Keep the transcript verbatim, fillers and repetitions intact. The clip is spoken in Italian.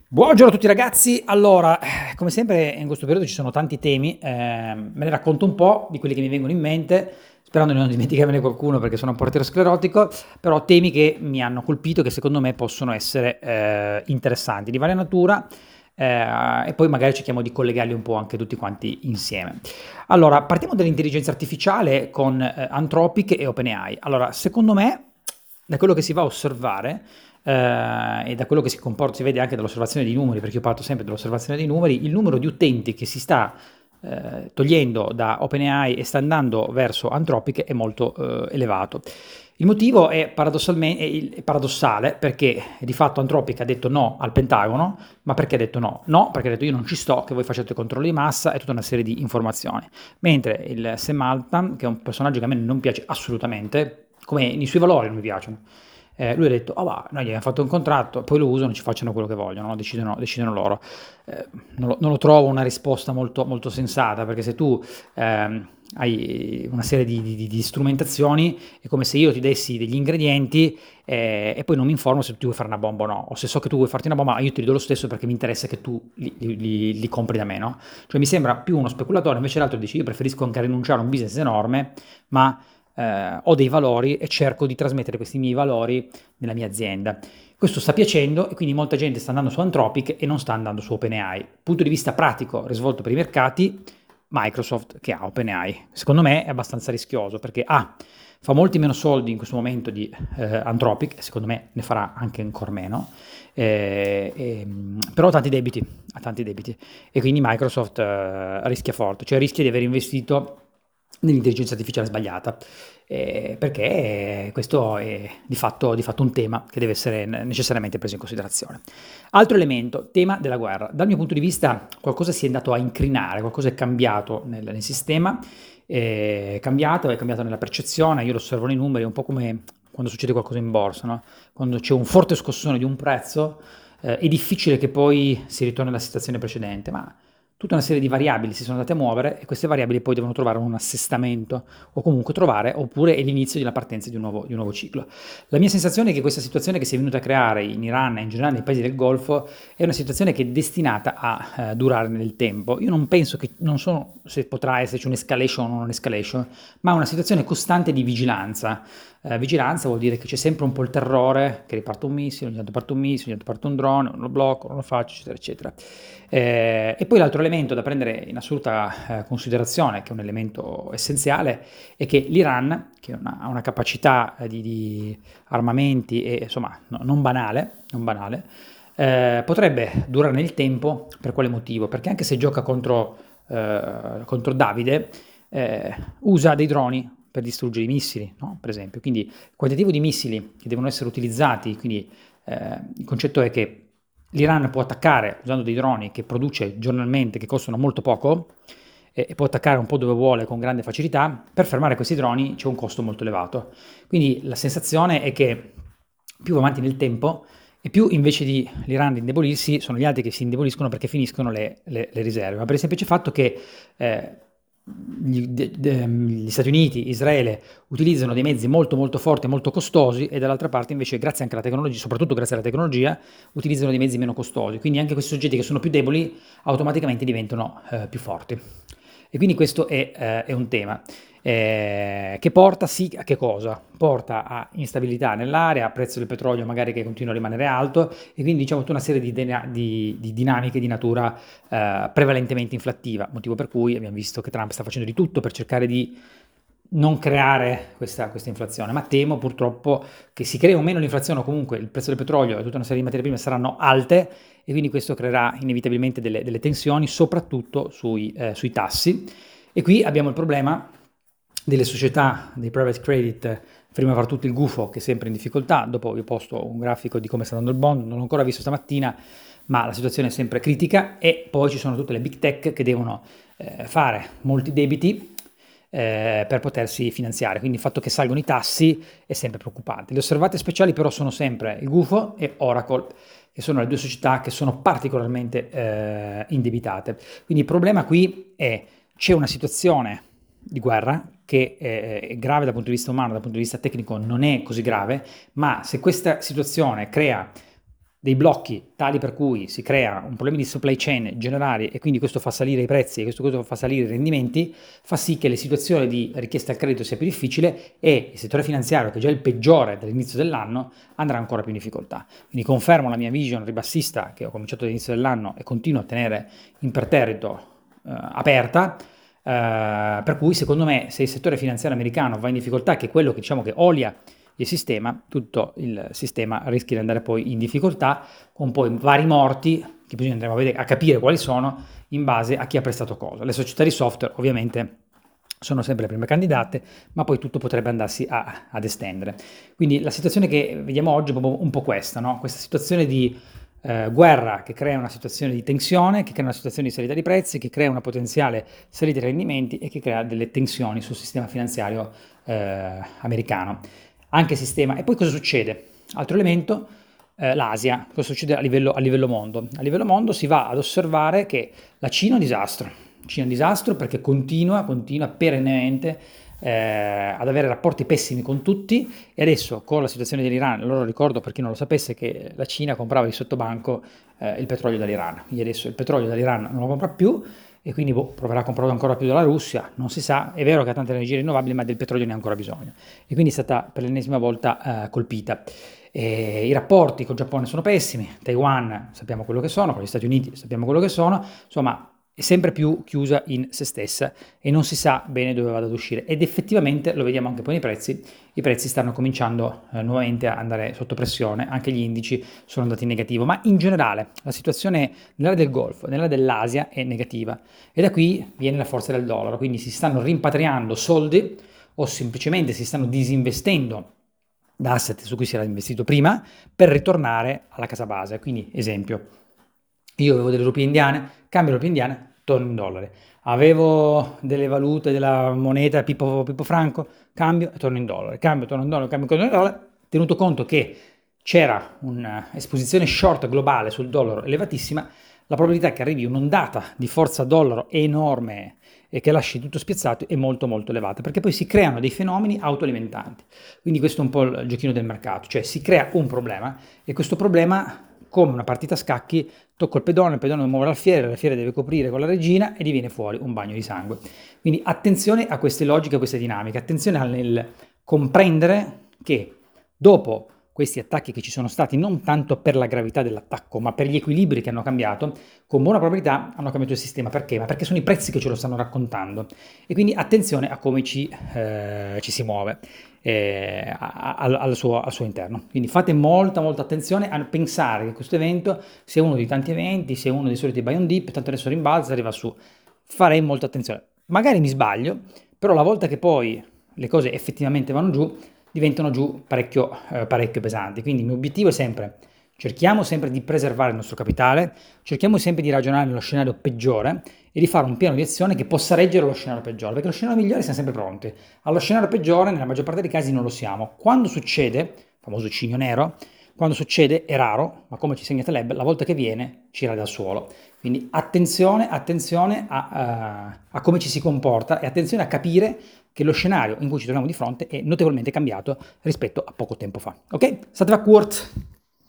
Buongiorno a tutti ragazzi, allora, eh, come sempre in questo periodo ci sono tanti temi, ehm, me ne racconto un po' di quelli che mi vengono in mente, sperando di non dimenticarmene qualcuno perché sono un portiere sclerotico, però temi che mi hanno colpito e che secondo me possono essere eh, interessanti, di varia natura, eh, e poi magari cerchiamo di collegarli un po' anche tutti quanti insieme. Allora, partiamo dall'intelligenza artificiale con eh, Anthropic e OpenAI. Allora, secondo me, da quello che si va a osservare, eh, e da quello che si comporta, si vede anche dall'osservazione dei numeri, perché io parto sempre dall'osservazione dei numeri, il numero di utenti che si sta eh, togliendo da OpenAI e sta andando verso Anthropic è molto eh, elevato. Il motivo è, paradossalmente, è, il- è paradossale perché di fatto Anthropic ha detto no al Pentagono, ma perché ha detto no? No, perché ha detto io non ci sto, che voi facciate controlli di massa e tutta una serie di informazioni. Mentre il Sam Altman, che è un personaggio che a me non piace assolutamente, come i suoi valori non mi piacciono, eh, lui ha detto, ah va, noi gli abbiamo fatto un contratto, poi lo usano, ci facciano quello che vogliono, no? decidono, decidono loro. Eh, non, lo, non lo trovo una risposta molto, molto sensata, perché se tu ehm, hai una serie di, di- di strumentazioni, è come se io ti dessi degli ingredienti eh, e poi non mi informo se tu vuoi fare una bomba o no, o se so che tu vuoi farti una bomba, io te li do lo stesso perché mi interessa che tu li, li- li- li compri da me, no? Cioè mi sembra più uno speculatore, invece l'altro dice io preferisco anche rinunciare a un business enorme, ma eh, ho dei valori e cerco di trasmettere questi miei valori nella mia azienda. Questo sta piacendo e quindi molta gente sta andando su Anthropic e non sta andando su OpenAI. Punto di vista pratico, risvolto per i mercati, Microsoft che ha OpenAI. Secondo me è abbastanza rischioso perché A, fa molti meno soldi in questo momento di eh, Anthropic, e secondo me ne farà anche ancora meno, eh, eh, però ha tanti debiti, ha tanti debiti e quindi Microsoft eh, rischia forte, cioè rischia di aver investito nell'intelligenza artificiale sbagliata, eh, perché questo è di fatto, di fatto un tema che deve essere necessariamente preso in considerazione. Altro elemento, tema della guerra. Dal mio punto di vista qualcosa si è andato a incrinare, qualcosa è cambiato nel, nel sistema, è cambiato, è cambiato nella percezione, io lo osservo nei numeri, è un po' come quando succede qualcosa in borsa, no? Quando c'è un forte scossone di un prezzo, eh, è difficile che poi si ritorni alla situazione precedente, ma tutta una serie di variabili si sono andate a muovere e queste variabili poi devono trovare un assestamento o comunque trovare, oppure è l'inizio della partenza di un nuovo, di un nuovo ciclo. La mia sensazione è che questa situazione che si è venuta a creare in Iran e in generale nei paesi del Golfo è una situazione che è destinata a eh, durare nel tempo. Io non penso che, non so se potrà esserci un'escalation o non un'escalation, ma una situazione costante di vigilanza. Eh, vigilanza vuol dire che c'è sempre un po' il terrore che riparte un missile, ogni tanto parte un missile, ogni tanto parte un drone, non lo blocco, non lo faccio, eccetera, eccetera. Eh, e poi l'altro elemento da prendere in assoluta eh, considerazione, che è un elemento essenziale, è che l'Iran, che una- ha una capacità eh, di, di armamenti e, insomma, no- non banale, non banale, eh, potrebbe durare nel tempo. Per quale motivo? Perché anche se gioca contro, eh, contro Davide, eh, usa dei droni per distruggere i missili, no? Per esempio. Quindi il quantitativo di missili che devono essere utilizzati, quindi eh, il concetto è che l'Iran può attaccare usando dei droni che produce giornalmente, che costano molto poco, e, e può attaccare un po' dove vuole con grande facilità. Per fermare questi droni c'è un costo molto elevato. Quindi la sensazione è che più va avanti nel tempo e più invece di l'Iran di indebolirsi, sono gli altri che si indeboliscono perché finiscono le, le- le riserve. Ma per il semplice fatto che eh, gli, de- de- gli Stati Uniti, Israele utilizzano dei mezzi molto molto forti e molto costosi e dall'altra parte invece grazie anche alla tecnologia, soprattutto grazie alla tecnologia, utilizzano dei mezzi meno costosi. Quindi anche questi soggetti che sono più deboli automaticamente diventano eh, più forti. E quindi questo è, eh, è un tema eh, che porta sì a che cosa? Porta a instabilità nell'area, a prezzo del petrolio magari che continua a rimanere alto e quindi diciamo tutta una serie di, dina- di- di dinamiche di natura eh, prevalentemente inflattiva, motivo per cui abbiamo visto che Trump sta facendo di tutto per cercare di non creare questa, questa inflazione, ma temo purtroppo che si crei o meno l'inflazione o comunque il prezzo del petrolio e tutta una serie di materie prime saranno alte e quindi questo creerà inevitabilmente delle, delle tensioni, soprattutto sui, eh, sui tassi. E qui abbiamo il problema delle società, dei private credit, prima fra tutto il gufo che è sempre in difficoltà, dopo vi ho posto un grafico di come sta andando il bond, non l'ho ancora visto stamattina, ma la situazione è sempre critica e poi ci sono tutte le big tech che devono eh, fare molti debiti eh, per potersi finanziare, quindi il fatto che salgono i tassi è sempre preoccupante. Le osservate speciali però sono sempre il gufo e Oracle, che sono le due società che sono particolarmente eh, indebitate. Quindi il problema qui è c'è una situazione di guerra che è, è grave dal punto di vista umano, dal punto di vista tecnico non è così grave, ma se questa situazione crea dei blocchi tali per cui si crea un problema di supply chain generali e quindi questo fa salire i prezzi e questo, questo fa salire i rendimenti, fa sì che la situazione di richiesta al credito sia più difficile e il settore finanziario, che è già il peggiore dall'inizio dell'anno, andrà ancora più in difficoltà. Quindi confermo la mia vision ribassista che ho cominciato all'inizio dell'anno e continuo a tenere imperterrito eh, aperta. Uh, per cui secondo me se il settore finanziario americano va in difficoltà, che è quello che diciamo che olia il sistema, tutto il sistema rischia di andare poi in difficoltà con poi vari morti che bisogna andare a, vedere, a capire quali sono in base a chi ha prestato cosa. Le società di software ovviamente sono sempre le prime candidate, ma poi tutto potrebbe andarsi a, ad estendere. Quindi la situazione che vediamo oggi è proprio un po' questa, no? Questa situazione di Eh, guerra che crea una situazione di tensione, che crea una situazione di salita di prezzi, che crea una potenziale salita dei rendimenti e che crea delle tensioni sul sistema finanziario eh, americano. Anche sistema. E poi cosa succede? Altro elemento, eh, l'Asia. Cosa succede a livello, a livello mondo? A livello mondo si va ad osservare che la Cina è un disastro. Cina è un disastro perché continua, continua perennemente Eh, ad avere rapporti pessimi con tutti e adesso con la situazione dell'Iran, allora ricordo per chi non lo sapesse che la Cina comprava di sottobanco eh, il petrolio dall'Iran, quindi adesso il petrolio dall'Iran non lo compra più e quindi boh, proverà a comprarlo ancora più dalla Russia, non si sa, è vero che ha tante energie rinnovabili ma del petrolio ne ha ancora bisogno e quindi è stata per l'ennesima volta eh, colpita. E i rapporti con il Giappone sono pessimi, Taiwan sappiamo quello che sono, con gli Stati Uniti sappiamo quello che sono, insomma è sempre più chiusa in se stessa e non si sa bene dove vada ad uscire ed effettivamente lo vediamo anche poi nei prezzi, i prezzi stanno cominciando eh, nuovamente a andare sotto pressione, anche gli indici sono andati in negativo, ma in generale la situazione nell'area del Golfo, nell'area dell'Asia è negativa e da qui viene la forza del dollaro, quindi si stanno rimpatriando soldi o semplicemente si stanno disinvestendo da asset su cui si era investito prima per ritornare alla casa base, quindi esempio. Io avevo delle rupie indiane, cambio le rupie indiane, torno in dollari. Avevo delle valute della moneta Pippo, Pippo Franco, cambio e torno in dollari. Cambio, torno in dollari, cambio, torno in dollari. Tenuto conto che c'era un'esposizione short globale sul dollaro elevatissima, la probabilità che arrivi un'ondata di forza dollaro enorme e che lasci tutto spiazzato è molto molto elevata, perché poi si creano dei fenomeni autoalimentanti. Quindi questo è un po' il giochino del mercato, cioè si crea un problema e questo problema, come una partita a scacchi, tocco il pedone, il pedone muove l'alfiere, l'alfiere deve coprire con la regina e diviene fuori un bagno di sangue. Quindi attenzione a queste logiche, a queste dinamiche, attenzione nel comprendere che dopo questi attacchi che ci sono stati, non tanto per la gravità dell'attacco, ma per gli equilibri che hanno cambiato, con buona probabilità hanno cambiato il sistema. Perché? Ma perché sono i prezzi che ce lo stanno raccontando. E quindi attenzione a come ci, eh, ci si muove eh, al, al, suo, al suo interno. Quindi fate molta, molta attenzione a pensare che questo evento sia uno di tanti eventi, sia uno dei soliti buy on dip, tanto adesso rimbalza, arriva su. Farei molta attenzione. Magari mi sbaglio, però la volta che poi le cose effettivamente vanno giù, diventano giù parecchio, eh, parecchio pesanti. Quindi il mio obiettivo è sempre, cerchiamo sempre di preservare il nostro capitale, cerchiamo sempre di ragionare nello scenario peggiore e di fare un piano di azione che possa reggere lo scenario peggiore, perché lo scenario migliore siamo sempre pronti. Allo scenario peggiore, nella maggior parte dei casi, non lo siamo. Quando succede, il famoso cigno nero, quando succede è raro, ma come ci segna Taleb, la volta che viene ci rade al suolo. Quindi attenzione, attenzione a, a, a come ci si comporta e attenzione a capire che lo scenario in cui ci troviamo di fronte è notevolmente cambiato rispetto a poco tempo fa. Ok? State a Kurt!